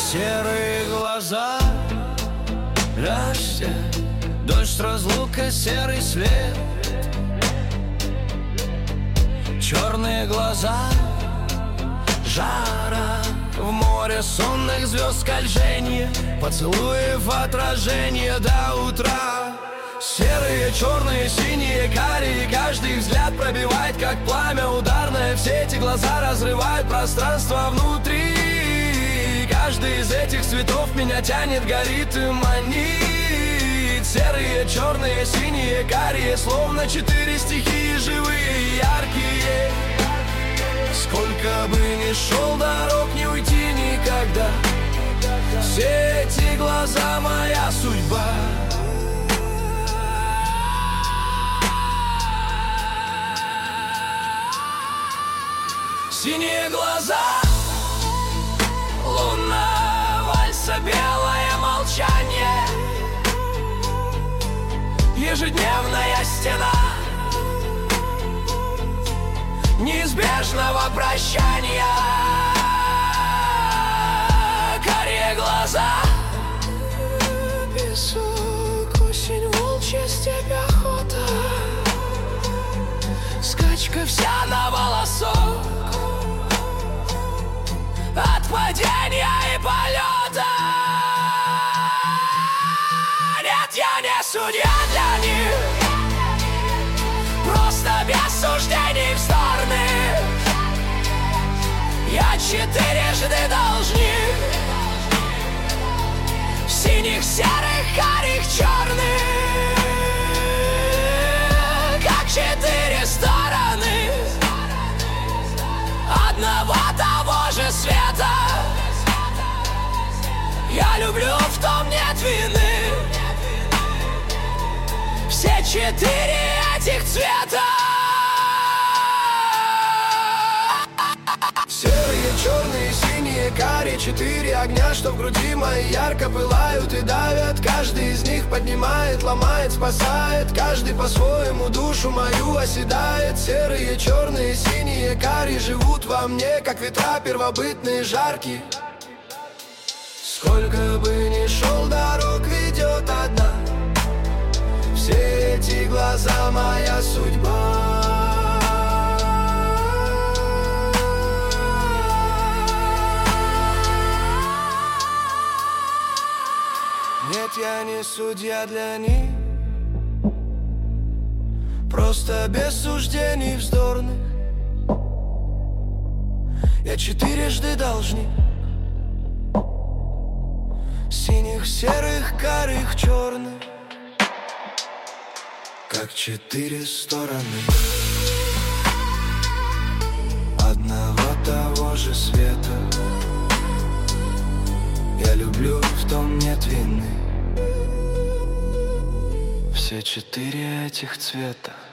Серые глаза, дождя, дождь, разлука, серый след. Черные глаза, жара, в море сонных звезд скольжение, поцелуев отражение до утра. Серые, черные, синие, карие, каждый взгляд пробивает, как пламя ударное. Все эти глаза разрывают пространство внутри. Каждый из этих цветов меня тянет, горит и манит. Серые, черные, синие, карие, словно 4 стихии, живые, яркие. Сколько бы ни шел дорог, не уйти никогда. Все эти глаза — моя судьба. Синие глаза, луна, вальса, белое молчание, ежедневная стена неизбежного прощания. Карие глаза, песок, осень, волчья степь, охота, скачка вся на волосок от падения и полета. Нет, я не судья для них, просто без суждений в стороны. Я 4-жды должник, синих, серых, карих, черных, как 4 стороны одного того же света. Я люблю, в том нет вины. Все 4 этих цвета. Серые, черные, синие, карие, 4 огня, что в груди мои ярко пылают и давят. Каждый из них поднимает, ломает, спасает. Каждый по-своему душу мою оседает. Серые, черные, синие, карие живут во мне, как ветра первобытные, жаркие. Сколько бы ни шел дорог, ведет одна. Все эти глаза — моя судьба. Нет, я не судья для них, просто без суждений вздорных. Я 4-жды должник, синих, серых, карих, черных, как 4 стороны одного того же света. Я люблю, в том нет вины. Все 4 этих цвета.